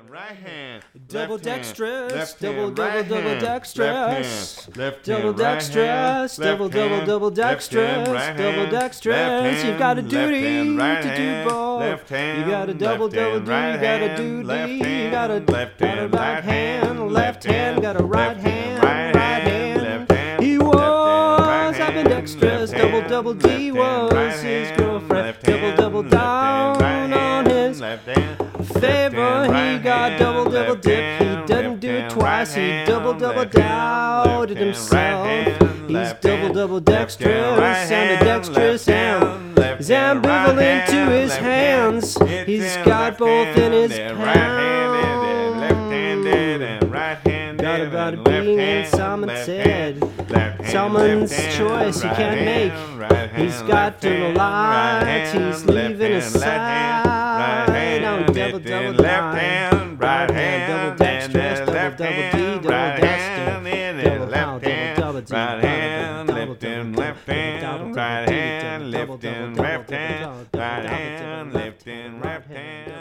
hand, right hand, Double left hand, dexterous, left double hand, double right double hand, dexterous, left double hand, right dexterous, hand, double left double hand, double left hand, dexterous, right double hand, dexterous. left You've got a hand, duty left hand, right to do hand, both. left hand, You got a double left double hand, duty. right You got a hand, duty. left You got a hand, left hand, right hand, left hand. Got a right hand, right right hand, hand. left hand, He left hand, was right ambidextrous. hand, Double left double hand, D left was hand, his right girlfriend. hand, Double double left hand, down right on hand, his left hand, favor. He right got hand, double double left dip. He hand, doesn't left do it hand, twice. right He hand, double double left hand, doubted left hand, himself. right hand, He's left double hand, double left hand, dexterous, right hand, ambidextrous, left hand, and left he's hand, right ambivalent to hand, his left hands. hand, He's left got hand, both in his and right-handed and pound. left-handed and right-handed Got about and it being in left hand, Salmon's left head. hand, left hand, Salmon's left hand, choice he right can't hand, make. right He's hand, got left to hand, the right lights. hand, He's left leaving his hand, left hand, right side. hand, Now left double hand, double left hand, right hand, double dexterous, and double left double D, hand, double right hand, dexter, and double left pow, hand, double double D, right hand, double left double hand, D, left hand, double right double D, hand, double left hand, double left double hand, double right double hand, double left hand, double left hand.